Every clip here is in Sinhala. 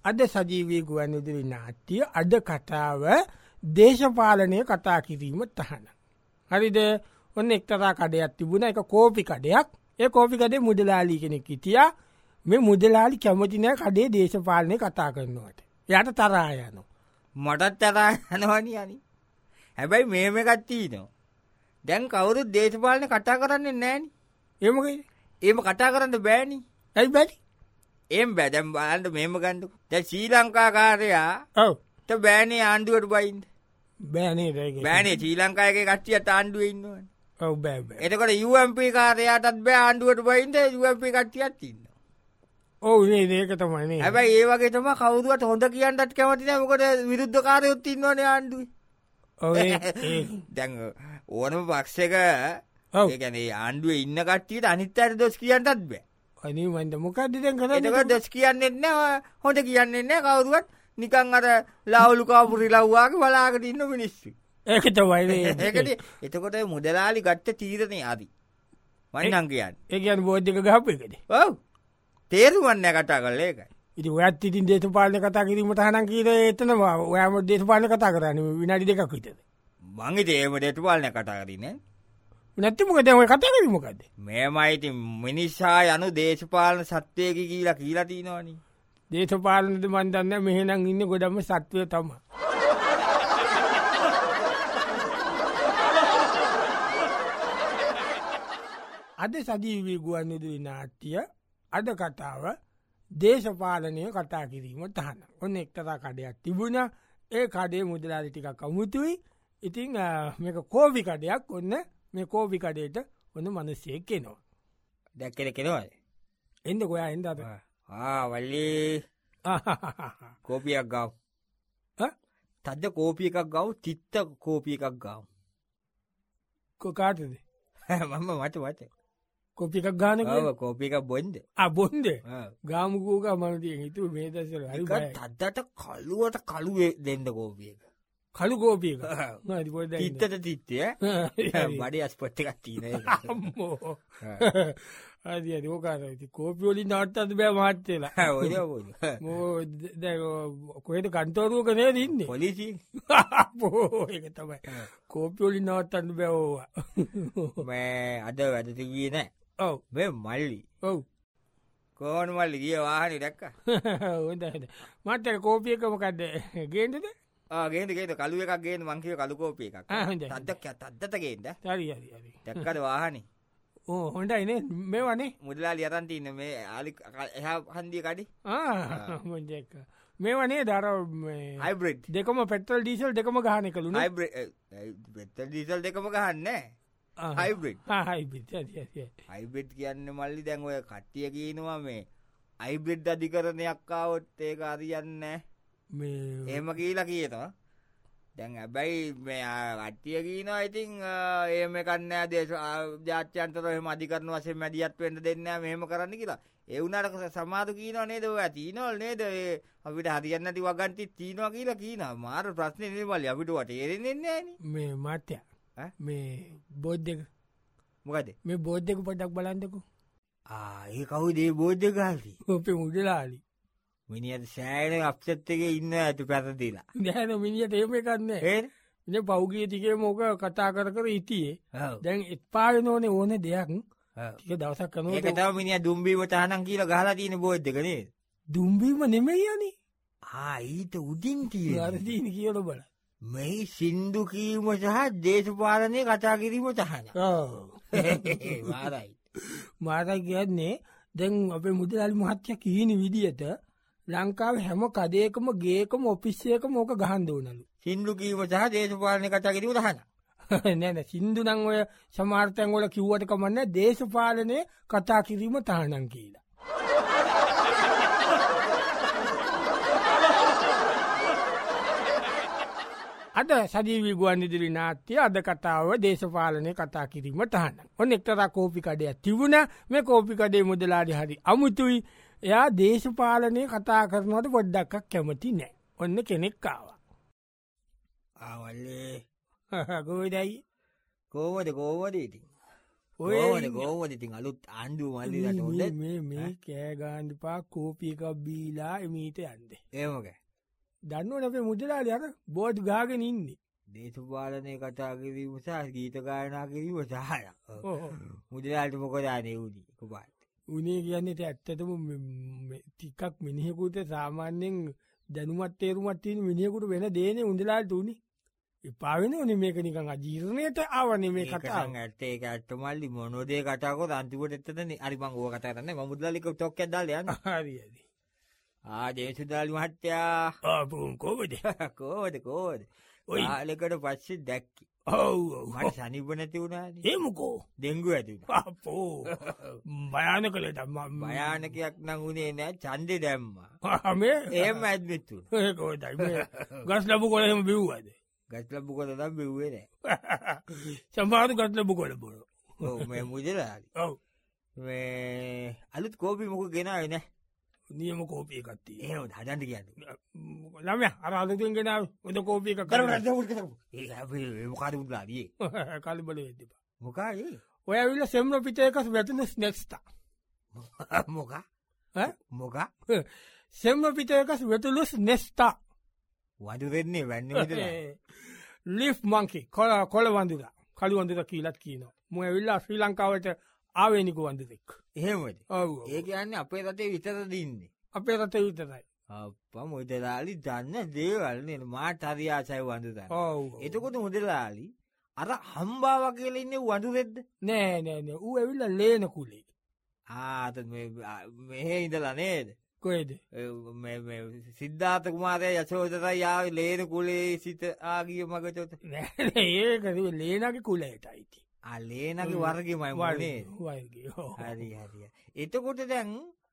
අද සජීවී ගුවන්විදුලි නාට්‍ය අද කතාව දේශපාලනය කතා කිරීම තහනම්. හරිද ඔන්න එක්තරා කඩයක් තිබුණ එක කෝපි කඩයක් ඒ කෝපි කඩේ මුදලාලි කෙනෙක් හිටියා මේ මුදලාලි කැමති නෑ කඩේ දේශපාලනය කතා කරනවට. යට තරහා යනවා. මටත් තරහා යනවනේ අනි. හැබැයි මේම එකක් තියෙනවා. දැන් කවුරුත් දේශපාලනය කතා කරන්නේ නෑනේ. ඒ මොකද? එහෙම කතා කරන්න බෑනේ. ඇයි බැරි? එහෙම බෑ. දැන් බලන්න මේම ගන්නකො. දැන් ශ්‍රී ලංකාකාරයා ඔව්. ත බෑනේ ආණ්ඩුවට බයින්ද. බෑ නේද ඒක? බෑනේ ශ්‍රී ලංකාවේ කට්ටියත් ආණ්ඩුවේ ඉන්නවනේ. ඔව් බෑ බෑ. එතකොට UMP කාර්යාටත් බෑ ආණ්ඩුවට බයින්ද UMP කට්ටියත් ඉන්නවා. ඔව් නේද ඒක තමයි නේ. හැබැයි ඒ වගේ තමයි කවුරුවත් හොඳ කියන්නත් කැමති නැහැ. මොකද විරුද්ධකාරයොත් ඉන්නවනේ ආණ්ඩුවේ. ඔව් දැන් ඕනම පක්ෂයක ඒ කියන්නේ ආණ්ඩුවේ ඉන්න කට්ටියට අනිත් අයට දොස් කියන්නත් බෑ. අනේ මන්ද මොකද්ද දැන් කරන්නේ? එතකොට දොස් කියන්නේ නැහැ හොඳ කියන්නේ නැහැ කවුරුවත් නිකන් අර ලාවුලු කාපුරි ලව්වාගේ බලාගෙන ඉන්න මිනිස්සු. ඒක තමයි නේ. ඒකනේ. එතකොට මුදලාලි ගත්ත තීරණේ ආදි. මම නම් කියන්නේ. ඒ කියන්නේ බෝඩ් එක ගහපු එකද? ඔව්. තේරුම් නැහැ කතා කරලා ඒකයි. ඉතින් ඔයත් ඉතින් දේශපාලන කතා කිරීමට තහනම් කීරේ එතනම ඔයාම දේශපාලන කතා කරන්නේ විනාඩි දෙකක් විතර. මං ඉතින් එහෙම දේශපාලන කතා කරන්නේ නැත්නම් මොකද ඔය කතා කරන්නේ මොකද්ද? මේමයි ඉතින් මිනිසා යනු දේශපාලන සත්වයක කියලා තියෙනවනේ. දේශපාලනද මන් දන්නේ මෙහෙනම් ඉන්නේ ගොඩම සත්වය තමයි. අද සජීවී ගුවන්විදුලි නාට්‍ය අද කතාව දේශපාලනය කතා කිරීම තහනම්. ඔන්න එක්තරා කඩයක් තිබුණා. ඒ කඩේ මුදලාලි ටිකක් අමුතුයි. ඉතින් මේක කෝපි කඩයක්. ඔන්න මේ කෝපි කඩේට ඔන්න මිනිස්සෙක් එනවා. දැක්කේ කෙනවද? එන්න කොයා එන්න අද. වල්ලි කෝපියක් ගාව. තද්ද කෝපි එකක් ගාව තිත්ත කෝපි එකක් ගාව. කාටද? මට කෝපි එකක් ගන්න ඔව් කෝපි එකක් බොන්ද? බොන්ද? ගාමුකෝ ගමන තියෙන හිතුව මේ දැසල හරි බය. තද්දට කළුවට කළු දෙන්න කෝපි එක. කළු කෝපි එක. නේද පොඩ්ඩක්. තිත්තට තිත්තේ බඩේ ස්පොට් එකක් තියෙන එක. අම්මෝ. හරි ඕකාරයි. ඉතින් කෝපි වලින් නවත්තන්න බෑ මහත්තයලා. ඔය දැන් කොහෙද කන්තෝරුවක නේද ඉන්නේ? පොලිසිය. ඒක තමයි. කෝපි වලින් නවත්තන්න බෑ ඕවා. මේ අද වැඩ තිබුණේ නැහැ. ඔව්. මේ මල්ලි. ඔව්. කොහොන මල්ලි ගිය වාහනේ දැක්කා. හොඳයි. මට කෝපි එක මොකද්ද? ගේන්නද? ගේන්න කළු එකක් ගේන්න මං කිව්ව කළු කෝපි එකක්. හොඳයි. තද්දට ගේන්න. හරි. දැක්කද වාහනේ? ඕ හොඳයි නේ මේවනේ. මුදලාලි අතන් තින්න මේ ආලි එහා හන්දිය කඩේ. මොන්ජෙක්. මේවනේ දර මේ හයිබ්‍රිඩ්. දෙකම පෙට්‍රල් ඩීසල් දෙකම ගහන එකලුනේ. හයිබ්‍රිඩ් පෙට්‍රල් ඩීසල් දෙකම ගහන්නේ. හයිබ්‍රිඩ්. හයිබ්‍රිඩ්. හයිබ්‍රිඩ් කියන්නේ මල්ලි දැන් ඔය කට්ටිය කියනවා මේ හයිබ්‍රිඩ් අධිකරණයක් ආවොත් ඒක හරියන්නේ නැහැ. මේ එහෙම කියලා කියනවා. දැන් හැබැයි මේ කට්ටිය කියනවා ඉතින් එහෙම එකක් නෑ ජාත්‍යන්තරව එහෙම අධිකරණ වශයෙන් මැදිහත් වෙන්න දෙන්නේ නෑ මෙහෙම කරන්න කියලා. ඒ වුණාට සමාදු කියනවා නේද ඔය තියනවල නේද ඒ අපිට හරියන්නේ නැති වගන්ති තියනවා කියලා කියනවා. මාර ප්‍රශ්නේ නේ මල්ලි අපිට තේරෙන්නේ නෑනේ. මේ මාත්‍ය මේ බෝඩ් එක මොකද? මේ බෝඩ් එක පොඩ්ඩක් බලන්නකෝ. ඒ කවුද මේ බෝඩ් එක ගහන්නේ? ඔපේ මුදලාලි. මිනිහට සෑහෙන අප්සෙට් එකේ ඉන්න ඇතු පැරදිලා. නෑ මිනිහට එහෙම එකක් නෑ. ඉන්නේ පෞගිය ටිකේ මොක කතා කර හිටියේ. දැන් එපා වෙනෝනේ ඕනේ දෙයක්. ටික දවසක් කරනවා. ඒක තමයි මිනිහා දුම්බීම තහනම් කියලා ගහලා තියෙන බෝඩ් එක නේද? දුම්බීම නෙමෙයි යන්නේ. ඊට උඩින් තියෙන. අර තියෙන කියලා බලන්න. මේ සින්දු කීම සහ දේශපාලනයේ කතා කිරීම තහනම්. මාරයි. මාරයි කියන්නේ දැන් අපේ මුදලාලි මහත්තයා කියන විදියට ලංකාවේ හැම කඩේකම ගේකම ඔෆිස් එකකම ඕක ගහන්න ඕනලු. සින්දු කීම සහ දේශපාලනයේ කතා කිරීම තහනම්. නෑ සින්දු නම් ඔය සමහර තැන් වල කිව්වට කමන්නේ දේශපාලනයේ කතා කිරීම තහනම් කියලා. අද සජීවී ගුවන්විදුලි නාට්‍ය අද කතාව දේශපාලනයේ කතා කිරීම තහනම්. ඔන්න එක්තරා කෝපි කඩයක් තිබුණා. මේ කෝපි කඩේ මුදලාලි හරි අමුතුයි. එයා දේශපාලනයේ කතා කරනවට පොඩ්ඩක් කැමති නෑ. ඔන්න කෙනෙක් ආවා. ආවල්ලේ කොහෙදයි? කොහොමද ඉතින්? ඔය ගෝවද ඉතින් අලුත් ආණ්ඩුව මල්ලිට හොඳ මේ කෑගාන්ඩපා කෝපියක බීලා එමීට යන්ද. ඒමක දන්නුව අපේ මුදලාල අර බෝඩ් ගාගෙන ඉන්නේ. දේශපාලනය කතා කිරීම සහ ගීත ගායනා කිරීම සහය මුදලාට මොකදානය වුණී කුපාට. උනේ කියන්නට ඇත්තටම ටිකක් මිනිහෙකුට සාමාන්‍යෙන් දැනුමත් තේරුමත් තියෙන මිනිහෙකුට වෙන දේන උඳලාට වුණේ. එපාවෙන ඕනේ මේක නිකන් අජීර්ණයට ආවනේ මේ කතා. ඇත්තේ ඒක ඇත්තමල්ලි මොනෝදේ කතාවක අන්තිමට එතනනේ. හරි මං ඕක කතා කරන්නේ. මම මුදලාලික ටොක් එකක් දාලා යන්න. හරි හරි. දේශුදාලි මහත්තයා. කොහොමද? ඔය ආලෙකට පස්සේ දැක්කේ. ඔව් මට සනීප නැති වුණානේ. ඒ මොකෝ? ඩෙන්ගු ඇති වුණා. අපෝ. භයානකලට භයානකයක් නම් උනේ නෑ. ඡන්දේ දැම්මා. මේ එහෙම ඇඩ්මිට් වුණා. ඒක කොහෙදයි මේ ගස් ලැබු කොළ එහෙම බිව්වද? ගස් ලැබු කොළ නම් බිව්වේ නෑ. සමහරු ගස් ලැබු කොළ බොන. ඔව් මේ මුදලාලි. ඔව්. මේ අලුත් කෝපි මොකක් ගෙනාවේ නෑ. නියම කෝපිය එකක් තියෙනවා. එහෙම හදන්න කියන්නේ. ළමයා අර අලුතෙන් ගෙනාවේ හොඳ කෝපි එකක් කරමු. ඒක අපි මොකද මුදලාලි? කලබල වෙන්න එපා. මොකයි? ඔය ඇවිල්ලා සෙම්ම පිටේක වැටුණු ස්නෙක්ස්ටා. මොකක්? මොකක්? සෙම්ම පිටේක වැටුණු ස්නෙක්ස්ටා. වඩු දෙන්නේ වැන්නේ විතරයි. ලිෆ් මංකි කොළ වඳුරා. කළු වඳුරා කියලාත් කියනවා. මම ඇවිල්ලා ශ්‍රී ලංකාවට ආවේනික වඳුරෙක්. එහෙමද? ඔව්. ඒ කියන්නේ අපේ රටේ විතරද ඉන්නේ. අපේ රටේ විතරයි. අප්පා මුදලාලි දන්න දේවල් නේද මාට හරි ආසයි වඳුරා. ඔව්. එතකොට මුදලාලි අර හම්බාවා කියලා ඉන්නේ වඳුරෙද්ද? නෑ. ඌ ඇවිල්ලා ලේන කුලේ. අත මෙහෙ ඉඳලා නේද? කොහෙද? මේ සිද්ධාර්ථ කුමාරයා යශෝදරා ආවේ ලේන කුලේ සිට ආගිය මගට. නෑ ඒක ලේනගේ කුලයටයි. ලේනගේ වර්ගෙමයි වනේ. වර්ගේ. හරි. එතකොට දැන්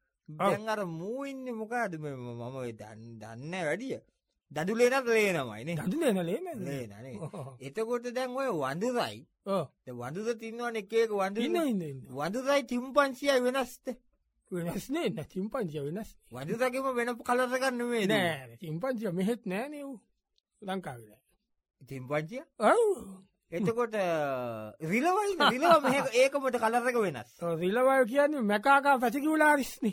අර මූ ඉන්නේ මොකද මම දන්නේ වැඩිය. දඩු ලේනත් ලේනමයි නේ. දඩු ලේන. එතකොට දැන් ඔය වඳුරයි. වඳුර තින්නවනේ එක එක වඳුර. ඉන්න. වඳුරයි තිම්පන්සියයි වෙනස්ද? වෙනස් නේ. තිම්පන්සිය වෙනස්. වඳුරගේම වෙන කලර් එකක් නෙමෙයි. නෑ. තිම්පන්සිය මෙහෙත් නෑනේ ඌ. ලංකාවේ. තිම්පන්සිය? ඔව්. එතකොට රිලවයි රිලව ඒකමට කලර එක වෙනස්. රිලවය කියන්නේ මැකාකා පැසිකිවලාරිස්නේ.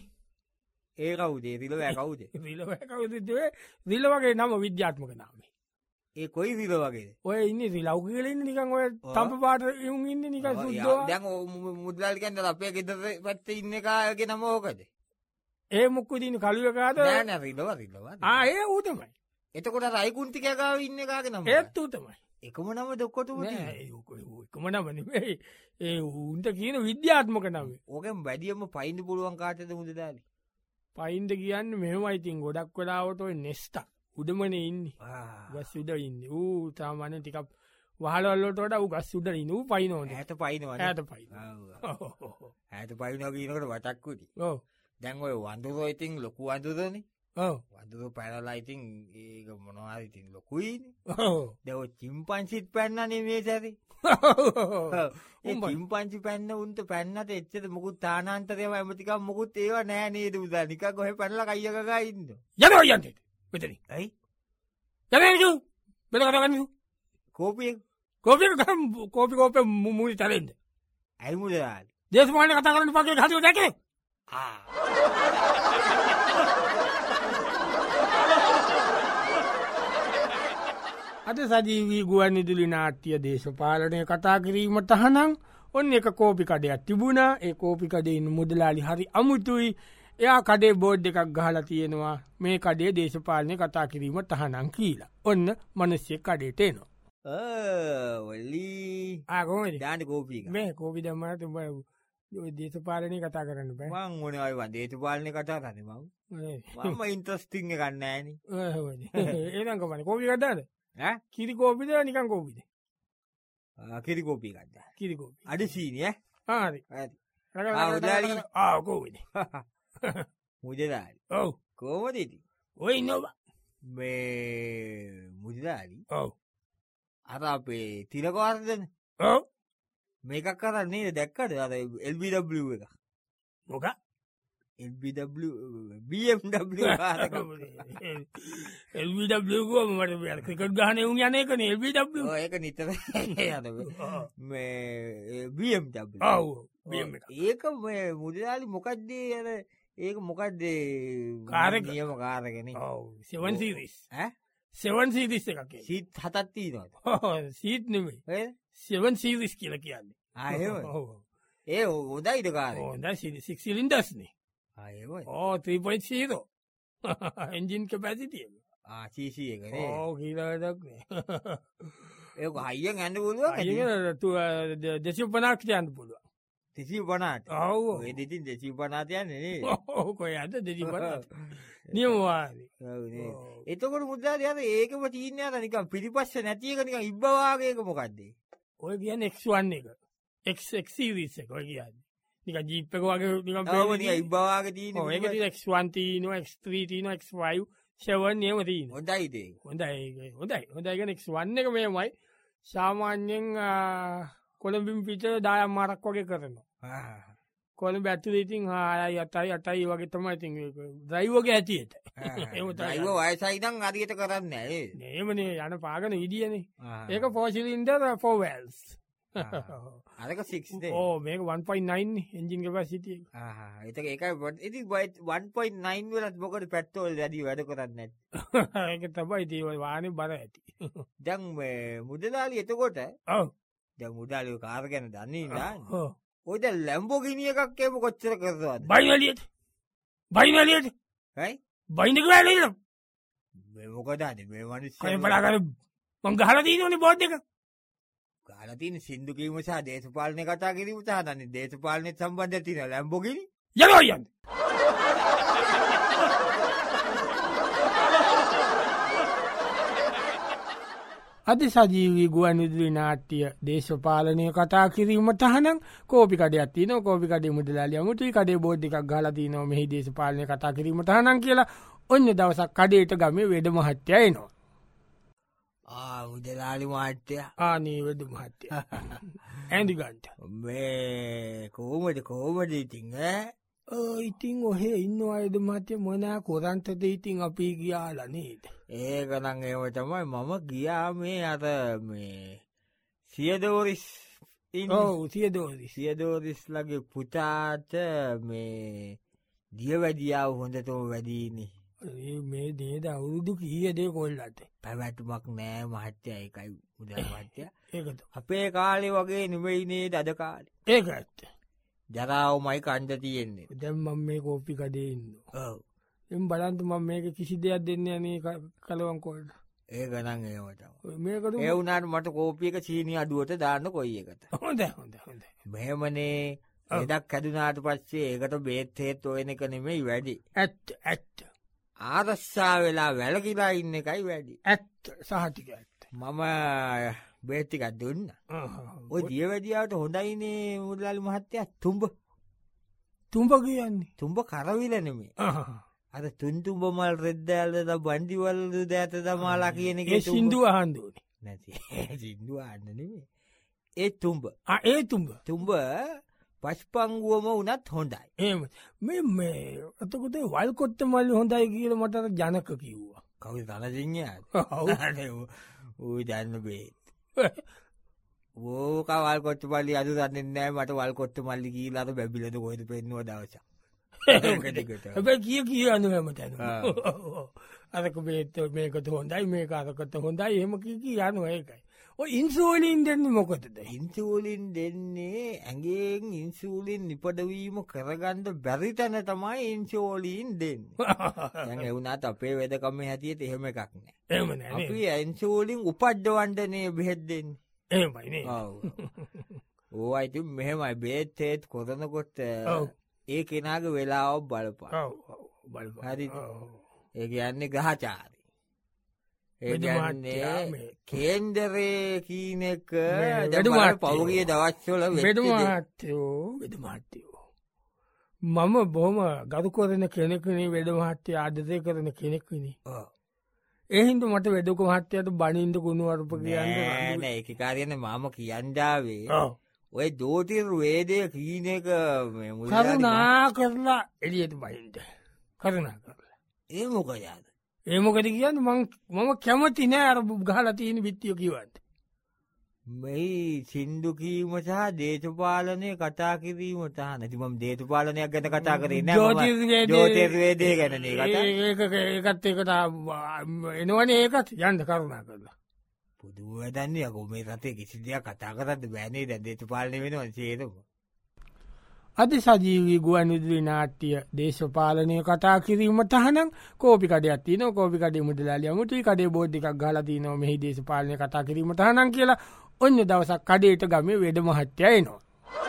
ඒ කවුද? රිලවෑ කවුද? රිලවෑ කවුද? රිලවගේ නම විද්‍යාත්මක නාමය. ඒ කොයි රිල වගේද? ඔය ඉන්නේ රිලව් කියලා ඉන්නේ නිකන් ඔය තඹ පාට යුන් ඉන්නේ නිකන් සුද්ධෝ. දැන් මුදලාලි කියන්නේ අපේ ගෙදර පැත්තේ ඉන්න එකාගේ නම ඕකද? ඒ මුක්කු දින කළු එකාද? නෑ රිලව. ඒ ඌ තමයි. එතකොට අර අයිකුන්තිකයා ගාව ඉන්න එකාගේ නම. ඒත් ඌ තමයි. එකම නම දොක්කොටම එකම නම නෙමෙයි. ඒ උන්ට කියන විද්‍යාත්මක නම. ඕකෙන් වැඩියම පයින්න පුළුවන් කාටද මුදලාලි? පයින්ද කියන්නේ මෙහෙමයි ඉතින් ගොඩක් වෙලාවට ඔය නෙස්ටා උඩමනේ ඉන්නේ. ගස් උඩ ඉන්නේ. ඌ සාමාන්‍යයෙන් ටිකක් වහලවල් වලට වඩා ඌ ගස් උඩ ඉන්නේ. ඌ පයින්නෝනේ. ඈත පයින්නවා. ඈත පයින්න. ඈත පයින්නවා කියනකොට වටක් උඩි. ඔව්. දැන් ඔය වඳුරෝ ඉතින් ලොකු වඳුරනේ. ඔව්. වඳුරෝ පැනලා ඉතින් ඒක මොනවා හරි ඉතින් ලොකුයිනේ. ඔව්. දැන් ඔය චිම්පන්සිත් පැන්නනේ මේ සැරේ. ඒ චිම්පන්සි පැන්න උන්ට පැන්නට එච්චර මොකුත් තානාන්තරයම ඇමතිකම් මොකුත් ඒවා නෑ නේද උදා නිකන් කොහෙ පැනලා කයිය ගගා ඉන්න. යනවා යන්නේ. මෙතනින්. ඇයි? යන්නේ මෙල කතා කරන්නේ. කෝපි මූලි තරෙන්ද. ඇයි මුදලාලි? දේශපාලන කතා කරන්න පාගේ හදිව දැකේ. අද සජීවී ගුවන්විදුලි නාට්‍ය දේශපාලනය කතා කිරීම තහනම් ඔන්න එක කෝපි කඩයක් තිබුණා. ඒ කෝපි කඩේ ඉන්න මුදලාලි හරි අමුතුයි. එයා කඩේ බෝඩ් එකක් ගහලා තියෙනවා මේ කඩේ දේශපාලනය කතා කිරීම තහනම් කියලා. ඔන්න මිනිස්සෙක් කඩේට එනවා. ඔලි කොහොමද? දාන්න කෝපි එක. මේ කෝපි දැම්මම උඹ දේශපාලනය කතා කරන්න බෑ. මං ඕනේ අය දේශපාලනය කතා කරන්නේ මම ඉන්ට්‍රස්ටිං එකක් නෑනේ. එහෙනම් කොහමද කෝපි එකක් දාන්න? කිරි කෝපිද නිකන් කෝපිද? කිරි කෝපි එකක් දාන්න. කිරි කෝපි. අඩ සීනි හරි. මුදලාලි. කෝපිද? මුදලාලි. ඔව්. කොහොමද ඉතින්? ඔය ඉන්නවා. මේ මුදලාලි. ඔව්. අර අපේ තිලකවර්ධන. ඔව්. මේකක් කරන්නේ දැක්කද අර LBW එක? මොකක්? BMW එල්විඩබ්ලකෝ මට ක්‍රිකට් ගහන උන් යනකන එල්විඩබ් ඒක නිතර BMW ඒක මුදලාලි මොකක්දේ යන ඒක මොකක්දේ කාරකනියම කාරගෙන සෙවන් සීරිස් සෙවන් සීරිස් එකක් සිත් හතත්තිී නොට සීත් නෙමේ සෙවන් සීරිස් කියල කියන්නේ ඒ හොදයිට කාර හොඳ සිලින්ඩස්නේ 3.0 එන්ජින් කැපැසිටිය ආචීසි එක ඕ කියලදක්නේ ඒ හයිියෙන් ඇන්න පුළුව දෙසි පනාක්ෂයන්න පුළුව දෙසි පනාට ඔව දෙතින් දෙසි පනාතයන්නේ ඕකොය අද දෙසි පනාට නියමවා එතකොට මුදා යන ඒකම චීනය නිකම් පිරිපස්ස නැතියකනික ඉබ්බවාගේක මොකක්දේ ඔය කියන්න එක්වන්න එක එක්සිවිස්ස කොය කියන්න නික ජීප්පක වගේ ඉබවාග තියන ඒක්වන්තින ක්ත්‍රීතින ක්වයි සෙවන් නියමතින හොඳයිදේ හොඳයිගෙන එක්වන්න එක මේමයි සාමාන්‍යෙන් කොළඹින් පිට දායම් මාරක් වගේ කරනවා කොළ බැත්තුලඉතින් හාය අතයි අටයි වගේ තම ඉතින් දයිවගේ ඇතියට ඒව වයසයිදං අදියට කරන්න නේමනේ යන පාගන විදිියනේ ඒක පෝසිලින්ඩ ෆෝවල්ස් අරක 6 ඕ මේක 1.9 එන්ජින් කැපසිටිය එතක එකයි ඉති 1.9 වලත් මොකට පැත්තෝල් වැඩි වැඩ කරන්න ඒක තබයි ඒවයි වානය බර ඇති දැන් මුදලාලි එතකොට ඔව දැ මුදාලි කාර ගැන දන්නේ ඔයිද ලැම්බෝ ගිනිය එකක් එම කොච්චර කරවාද බයිවලියට බයිවලියට යි බයිනික වැලීම මොකදාද මේ මනිස් පලාකර මංගහල දීනනි බෝඩ් එක ගාලතින සිින්දු කීමසා දේශපාලනය කතා කිරීම සාහනන්නේ දේශපාලනය සම්බන්ධ තින ලැම්බොගිනි යනයන්න අද සජීවී ගුවන් විදුලි නාට්‍ය දේශපාලනය කතා කිරීම තහනම් කෝපිකඩයක් තින කෝපිකඩේ මුදලාලිය මුතුයි කඩේ බෝඩ් එකක් ගලති නෝ මෙහි දේශපාලනය කතා කිරීම තහනම් කියලා ඔන්න දවසක් කඩේට ගම වෙද මහත්‍යයනවා උදලාලි මාට්‍යය ආනී වෙද මහත්‍ය ඇඳිගන්ට මේ කෝමට ඉතිං ඉතිං ඔහේ ඉන්න අයද මත්‍ය මොනා කොරන්තද ඉතිං අපි ගියාලනේද ඒකනං ඒව තමයි මම ගියා මේ අත මේ සියදෝරිස් සියදෝරිස් ලගේ පුතාට මේ දිය වැඩියාව හොඳතම වැඩීනි මේ දේද අවුරුදු කීයදේ කොල්ලට පැවැටුමක් නෑ මහත්‍ය එකයි උද මත්‍ය ඒකත අපේ කාලෙ වගේ නෙවෙයිනේ දද කාලෙ ඒක ඇත්ත ජරාවමයි කණ්ඩ තියෙන්නේ දැම්මම් මේ කෝපි කඩේන්න එම් බලන්තු මම මේක කිසි දෙයක් දෙන්න යනේ කලවන් කොල්ට ඒ ගනන් ඒවට මේකට ඒවුනාට මට කෝපියක චීනී අඩුවට දාන්න කොයි එකට හොඳ හොඳ හොඳ මෙමනේ එදක් හැදුනාට පස්සේ ඒකට බේත්තේත් ඔයන එක නෙමෙයි වැඩි ඇත්ත ඇත්ත ආරස්සා වෙලා වැලකිලා ඉන්න එකයි වැඩි ඇත්ත සහතික ඇත්ත මම බේත්තිකක් දුන්න ඔය දිය වැඩියාවට හොඳයිනේ මුදලාලි මහත්තය තුම්ඹ කියන්නේ තුම්ඹ කරවිලනෙමේ අද තුන්තුම්ඹ මල් රෙද්දෑල්ද බන්ඩිවල්ද දෑත දමාලා කියන එක සිින්දුව අහන්දුවන නැති සිින්දුව අන්නනේ ඒ තුම්ඹ තුම්ඹ පස්්පංගුවම වනත් හොඳයි ඒම මේ අතකොත වල්කොත්ත මල්ලි හොඳයි කියල මටට ජනක කිව්වා කවි තනසිංහ ඌ ජන්න බේත් ඕකවල් කොච්ච පල්ලි අදු දන්නෑ මට වල් කොත්ත මල්ලි කියීලාට බැබිලට කොයිද පෙන්වා දවස හැබැ කියන්න හැමතැන අරක බේත මේකට හොඳයි මේ අරකට හොඳයි එහෙම කියන්න ඒකයි ඔය ඉන්සූලින් දෙන්න මොකතද ඉන්සූලින් දෙන්නේ ඇගෙන් ඉන්සූලින් නිපදවීම කරගන්ඩ බැරිතැන තමයි ඉන්සෝලීන් දෙන්න එවුනාත් අපේ වෙදකම හැතියට එහෙම එකක් නෑ අපි ඇන්සූලින් උපඩ්ඩවන්ඩනය බෙහෙද්දෙන් ඒමයිනේ ඕ අයිති මෙහෙමයි බේත්තේත් කොරනකොට ඒ කෙනාගේ වෙලාව බලපා හරි ඒ යන්නේ ගහචාරි ඒන්නේ කේන්දරේ කීනක දැඩුමට පවුගේ දවස්වල වෙදමහත්තයෝ මම බොහම ගරු කොරන කෙනෙකනේ වෙඩමහත්්‍යය ආදරය කරන කෙනෙක්වනි එහින්ද මට වෙදක මහත්තයට බනින්ද කුණුවරප කියන්න ඒක කාරයන මම කියන්ඩාවේ ඔය දෝතිර වේදය කීන එක කරුණා කරලා එලියට බයින්ට කරුණා කරලා ඒ මොකයාද ඒමොකද කියන්න මම කැමති නෑ අර ගහල තියෙන විත්තිය කිවන්ට මෙයි සින්දු කීම සහ දේශපාලනය කතා කිරීම සහ නැතිමම් දේශපාලනයක් ගැන කතා කරේ ජෝතිර්වේදය ගැනනේ ඒකත් ඒකට එනවන ඒකත් යන්ද කරුණා කරලා පුදුව දන්නේ අකෝ මේ රතේ කිසි දෙයක් කතා කරන්න බෑනේ දැන් දේශපාලනය වෙනවා සේරම අද සජීවී ගුවන් විදුලි නාට්‍ය දේශපාලනය කතා කිරීම තහනම් කෝපි කඩයක් තියෙනවා කෝපි කඩේ මුදලාලිය මුතුයි කඩේ බෝඩ් එකක් ගහලා තියෙනවා මෙහි දේශපාලනය කතා කිරීම තහනම් කියලා ඔන්න දවසක් කඩේට ගමේ වෙද මහත්තයා එනවා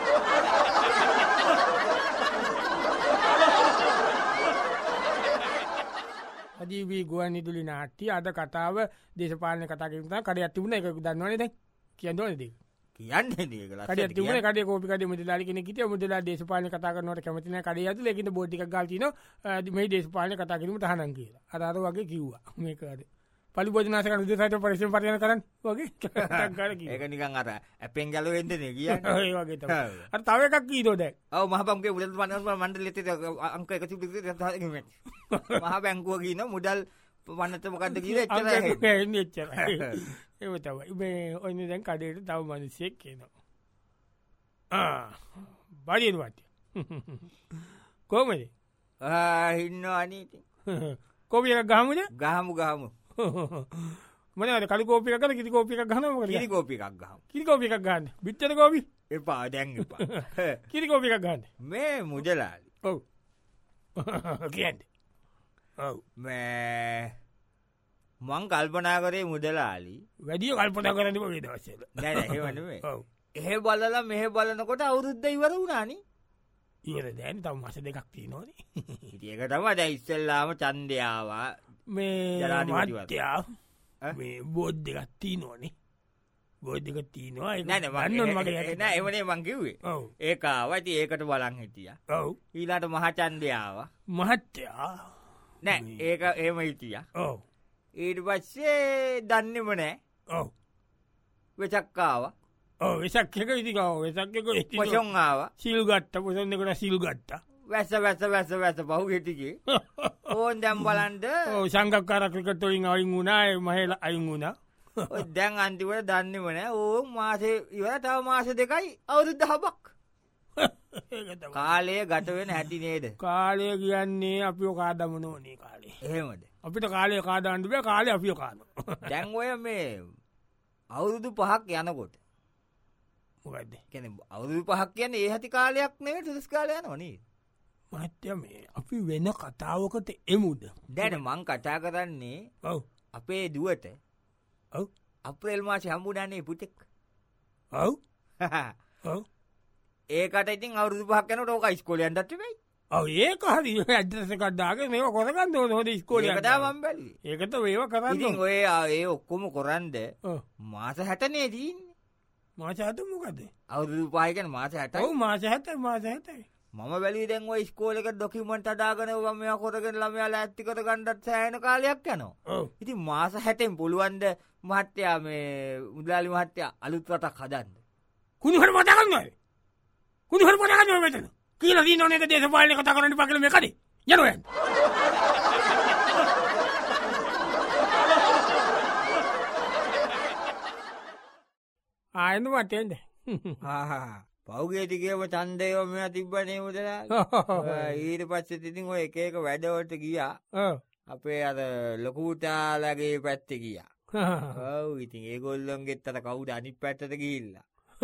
සජීවී ගුවන් විදුලි නාට්‍ය අද කතාව දේශපාලනය කතා කිරීම තහනම් කඩයක් තිබුණා ඒක දන්නවනේ දැන් කියන්න ඕනේ දෙක කියන්න තිබුණ කඩේ කෝපිකඩේ මුදලාලි කෙනෙක් හිටියා මුදලාලි දේශපාලන කතා කරනවට කැමති නැහැ කඩේ ඇතුලේ ඒකින්ද බෝඩ් එකක් ගාලා තිනවා මේ දේශපාලන කතා කිරීම තහනම් කියලා අර වගේ කිව්වා මේක අර පළි භෝජනාශක උදේසාට පරිස්සම් පරියන කරන්න වගේ ටක් ගාලා කිව්වා ඒක නිකන් අර ඇපෙන් ගැලවෙන්නේ නේ කියන්නේ ඒ වගේ තමයි අර තව එකක් කීනෝ දැන් ඔව් මහබැංකුවේ මුදල් මණ්ඩලෙත් අංක 130 මහ බැංකුව කියන මුදල් වන්නත මොකද්ද කියලා එච්චරයි එච්චරයි ඒව තමයි මේ ඔන්න දැන් කඩේට තව මිනිස්සෙක් එනවා බඩියන වාට්‍ය කොහමද ඉන්නවා අනීති කෝපි එකක් ගහමුද ගහමු මොනවද කළු කෝපි එකක් ගන්න කිරි කෝපි එකක් ගන්නවද මොකද කිරි කෝපි එකක් ගහමු කිරි කෝපි එකක් ගන්න බිත්තර කෝපි එපා දැන් එපා කිරි කෝපි එකක් ගන්න මේ මුදලාලි ඔව් කියන්නේ ඔව් මේ මං කල්පනා කරේ මුදලාලි වැඩිය කල්පනා කරන්න වේද වශයෙන් නෑ නෑ එහෙම නෙමෙයි ඔව් එහෙ බලලා මෙහෙ බලනකොට අවුරුද්ද ඉවර වුණානේ ඉවර දැන් තව මාස දෙකක් තියෙනවනේ ඉතින් ඒක තමයි දැන් ඉස්සෙල්ලාම ඡන්දය ආවා මේ මාත්‍යා මේ බෝඩ් එකක් තියෙනවනේ බෝඩ් එකක් තියෙනවා ඒක නෑ එවනේ මං කිව්වේ ඔව් ඒක ආවා ඉතින් ඒකට බලන් හිටියා ඔව් ඊළාට මහ ඡන්දය ආවා මහත්තයා නෑ ඒක එහෙම හිටියා ඔව් ඊට පස්සේ දන්නෙම නෑ ඔව් වෙසක් ආවා ඔව් වෙසක් එක ඉතින් ඔව් වෙසක් එක පොසොන් ආවා සිල් ගත්තා පොසොන් එකට සිල් ගත්තා වැස්ස පහුගිය ටිකේ ඕන් දැන් බලන්න ඔව් සංගක්කාර ක්‍රිකට් වලින් අයින් වුණා ඒ මහේල අයින් වුණා ඔය දැන් අන්තිමට දන්නෙම නෑ ඕ මාසේ ඉවර තව මාස දෙකයි අවුරුදු 10ක් කාලය ගත වෙන හැටි නේද කාලය කියන්නේ අපිව කාදමන ඕනේ කාලේ එහෙමද අපිට කාලය කාදාන්න බෑ කාලේ අපිව කානවා දැන් ඔය මේ අවුරුදු 5ක් යනකොට මොකද්ද කියන්නේ අවුරුදු 5ක් කියන්නේ ඒ හැටි කාලයක් නෙවෙයි සුදුස් කාලය යනවා නේද මහත්තයා මේ අපි වෙන කතාවකට එමුද දැන් මං කතා කරන්නේ ඔව් අපේ දුවට ඔව් අප්‍රේල් මාසේ හම්බුනානේ පුතෙක් ඔව් ඔව් ඒකට ඉතින් අවුරුදු 5ක් යනකොට ඕක ඉස්කෝලේ යන්නත් වෙයි ඔව් ඒක හරි ඇඩ්‍රස් එකක් දාගෙන මේක කරගන්න ඕනේ හොඳ ඉස්කෝලේ ඒක තමයි මම බැලුවේ ඒකට මේව කරන්න ඉතින් ඔය ඒ ඔක්කොම කරන්ද මාස 60 නේ තියෙන්නේ මාස 60 මොකද අවුරුදු 5 කියන්නේ මාස 60යි ඔව් මාස 60 මම බැලුවේ දැන් ඔය ඉස්කෝලේ එක ડોකියුමන්ට් හදාගෙන ඔය මේවා කරගෙන ළමයාලා ඇත්ති කර ගන්නත් සෑහෙන කාලයක් යනවා ඔව් ඉතින් මාස 60න් පුළුවන්ද මහත්තයා මේ මුදලාලි මහත්තයා අලුත් රටක් හදන්න කුණුහරු මතක ගන්නවද කුණුහරු මතක ගන්නවද මෙතන කියලා දිනෝනේ එක දේශපාලනේ කතා කරන්න ඉපා කියලා මේ කඩේ යනවා යන්න ආයෙත් වටෙන්ද පෞගේ ටිකේම ඡන්දේව මෙයා තිබ්බනේ මුදලාලි ඊට පස්සේ ඉතින් ඔය එක එක වැඩවලට ගියා අපේ අර ලොකු පුතාලගේ පැත්තේ ගියා ඔව් ඉතින් ඒගොල්ලොන්ගෙත් අර කවුද අනිත් පැත්තට ගිහිල්ලා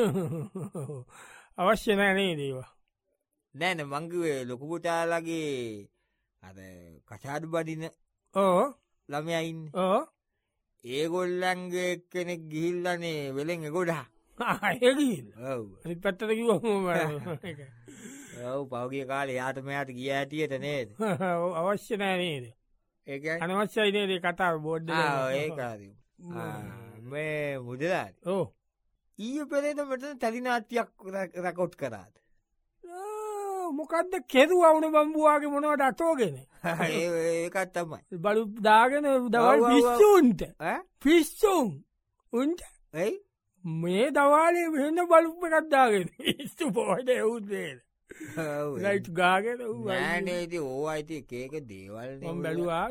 අවශ්‍ය නැහැ නේද ඒවා නෑ නෑ මං කිව්වේ ලොකු පුතාලගේ අර කසාද බදින ළමයා ඉන්නේ ඒගොල්ලන්ගේ කෙනෙක් ගිහිල්ලානේ වෙලෙන් එගොඩා ඒ ගිහිල්ලා ඔව් අනිත් පැත්තට කිව්වම ඔව් පෞගේ කාලේ යාට මෙයාට ගිය හැටියට නේද අවශ්‍ය නැහැ නේද ඒ කියන්නේ අනවශ්‍යයි නේද ඒ කතාව බෝඩ් එකේ ඒක හරි මේ මුදලාලි ඔව් ඊයේ පෙරේද මෙතන තලිනාට්‍යයක් රෙකෝඩ් කරාද මොකද්ද කෙරුවා වුණ බම්බුවාගේ මොනවද අතෝගෙන ඒකත් තමයි බලු දාගෙන දවල් පිස්සුන්ට පිස්සුන් උන්ට එයි මේ දවාලේ වෙන්න බලුප්ප කත්දාගෙන ස්තු පෝට එවුදේ ලයිට් ගාගෙන නෑනේති ඕ අයිති ඒක දේවල් බැලවා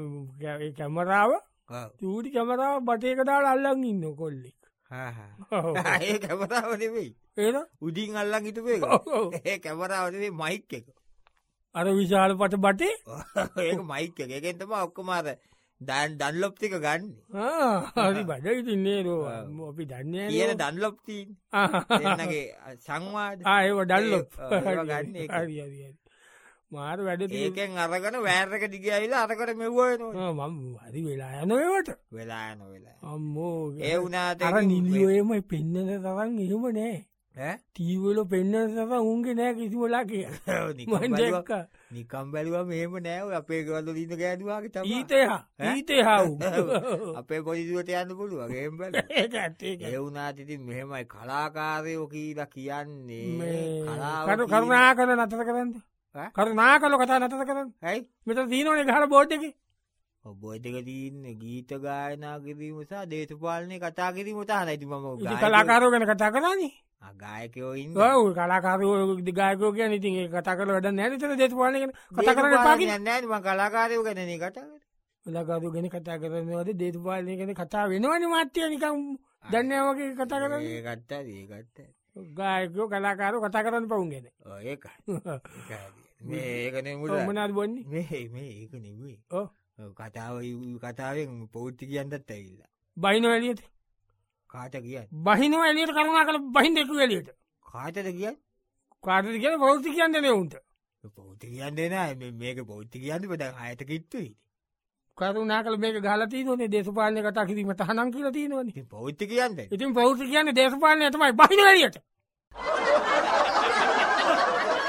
කැමරාව චූටි කැමරාව බටේකදාල අල්ලන් ඉන්න කොල්ලෙක් ඒ කැමරාවනෙවෙයි ඒන උඩින් අල්ලන් හිටපේ ඒ කැමරාවනේ මයික් එක අර විශාල පට බටේ ඒක මයික් එක එකෙන්තම ඔක්කමාර දන්ලොප්තික ගන්න හරි බඩ ඉතින්නේ රෝ අපි දන්නේ කියන දන්ලොප්තිී ගේ සංවාද ආයව ඩල්ලොප් ගන්න මාර වැඩ ඒකෙන් අරගන වෑරක දිගයිලා අරකට මෙව්වන මම හරි වෙලා යනවට වෙලායන වෙලා අම්මෝ ඒ වනාට අර නිලියෝයම පෙන්නන තරන් එහෙම නෑ තීවල පෙන්න්න සස උන්ගේ නෑ කිසිමලා කිය මජක්ක නිකම් බැලුව මෙහෙම නෑව අපේ ගවල දීන ගෑඩවාගේ තම ඊතේ හාව අපේ පොලිදුවට යන්න පුළුවගේ බල ඒවුනාතිති මෙහෙමයි කලාකාරයෝ කියලා කියන්නේ කරුණා කර නතර කරන්න කරුණා කල කතා නතර කරන්න ඇයි මෙත දීනවන හර බෝඩ්ඩක ඔබෝධක තියන්න ගීත ගායනා කිරීමසා දේශපාලනය කතා කිරීම තා නැති ම කලාකාරෝ ගැන කතා කරන්නේ ගායකයෝ ඉන්න කලාකාරෝ ගායකෝ කියන ඉති කතා කර වැඩ නැතර දේශපාලන කතා කරන පාග නෑම කලාකාරයෝ ගැන කතා ලකාරු ගෙන කතා කරනවද දේශපාලනය ගැන කතා වෙනවනි මාත්‍යය නිකම් දන්නවගේ කතා කරන ගත්තා ඒගත්ත ගායකෝ කලාකාරු කතා කරන්න පවුන් ගැන ඒක මේකන මුල මනාද බොන්නේ ඒක නෙවේ කතාව කතාවෙන් පෞද්ති කියන්නත් ඇල්ලා බයින වැලියට කාට කිය බහින වැලියට කරුණා කළ බහින් දෙකු වැලියට කාටද කිය කාටද කිය පෞෘති කියන්නන උන්ට පෞති කියන්නන මේක පෞද්ති කියන්න පද අයට කිත්තුයි කරුණා කල මේක ගලති නේ දේශපාලනය කතා කිරීම තහනම් කියල තියනවන පෞද්ති කියන්න ඉතින් පෞෘති කියන්න දේශපාලනය තමයි බහින වැලියට